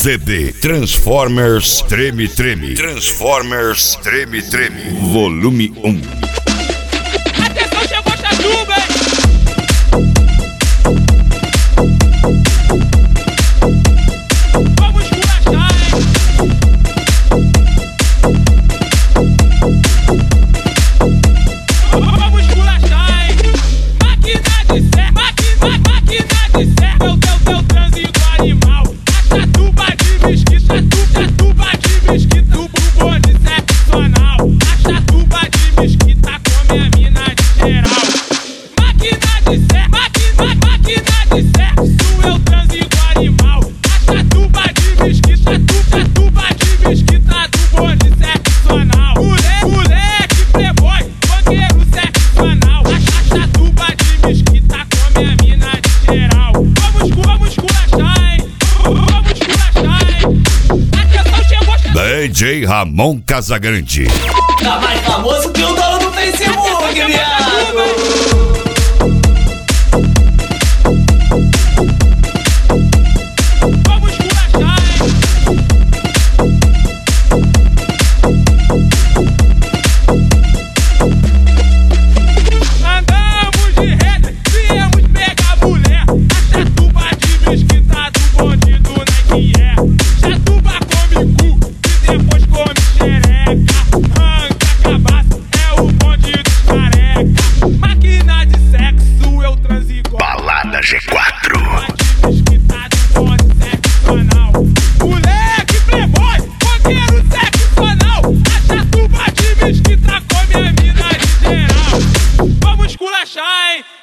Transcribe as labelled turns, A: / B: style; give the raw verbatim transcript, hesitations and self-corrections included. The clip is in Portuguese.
A: Z D. Transformers Treme Treme. Transformers Treme Treme. Volume um.
B: Atenção, chegou a Chatuba, hein? Vamos esculachar, hein? Vamos esculachar, hein? Máquina de ser, máquina, máquina de ser. Meu Deus, teu trânsito animal. A chatuba de mesquita, chatu, chatuba de mesquita. O bubone excepcional. A chatuba de mesquita come a mina de geral. Máquina de ser, máquina, máquina de ser. Tu é o trânsito animal. A chatuba de mesquita, chatu, chatuba de mesquita. Do bone excepcional. Moleque, moleque, playboy, banqueiro excepcional. A chatuba de mesquita come a mina de geral. Vamos, vamos esculachar, hein? Vamos esculachar, hein? Atenção, chegou.
A: D J Ramon Casagrande.
C: Tá mais famoso que o dono do Facebook, viado!
B: Vamos esculachar, hein? Andamos de rede, viemos pegar mulher. A chatuba de mesquita do bonde do Nike é. Chatuba come cu e depois come xereca. Arranca cabaça, é o bonde dos careca. Máquina de sexo, eu transo igual.
A: Balada G quatro.
B: Moleque, playboy, banqueiro excepcional. A chatuba de mesquita come a mina de geral. Vamos esculachar, hein?